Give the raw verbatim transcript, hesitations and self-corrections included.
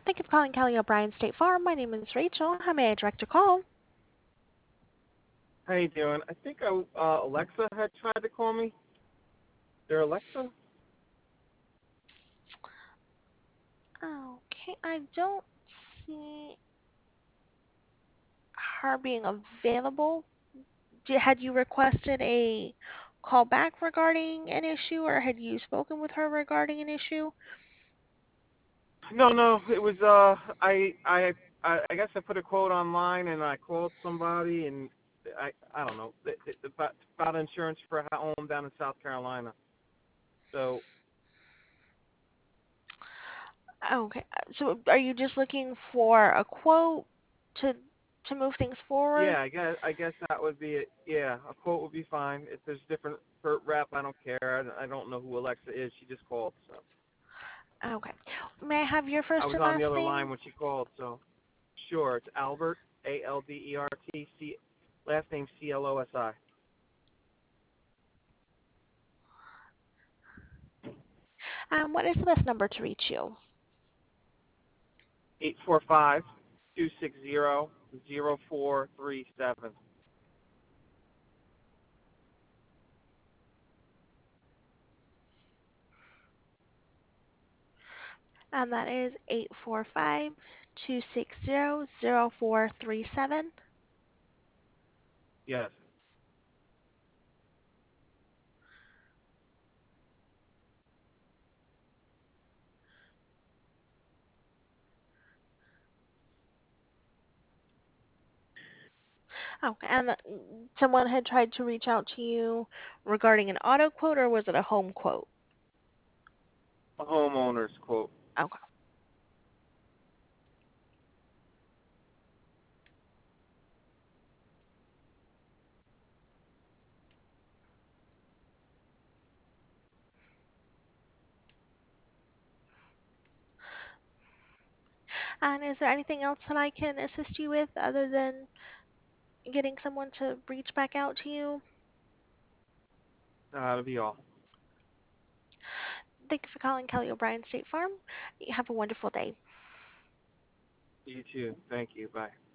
Thank you for calling Kelly O'Brien State Farm. My name is Rachel. How may I direct your call? How you doing? I think I, uh, Alexa had tried to call me. There, Alexa? Okay, I don't see her being available. Did, had you requested a call back regarding an issue, or had you spoken with her regarding an issue? No, no. It was uh, I, I, I, I guess I put a quote online and I called somebody and I, I don't know, it, it, about about insurance for a home down in South Carolina. So Okay, so are you just looking for a quote to to move things forward? yeah, I guess I guess that would be it. Yeah, a quote would be fine. If there's different per rep, I don't care. I, I don't know who Alexa is. She just called. So Okay. May I have your I first was and on the last other line name? when she called. So sure, it's Albert, A L D E R T C, last name C L O S I. Um, what is the best number to reach you? Eight four five two six zero zero four three seven. And that is eight four five two six zero zero four three seven. Yes. Okay, and someone had tried to reach out to you regarding an auto quote, or was it a home quote? A homeowner's quote. Okay. And is there anything else that I can assist you with other than getting someone to reach back out to you? That'll be all. Thank you for calling Kelly O'Brien State Farm. You have a wonderful day. You too. Thank you. Bye.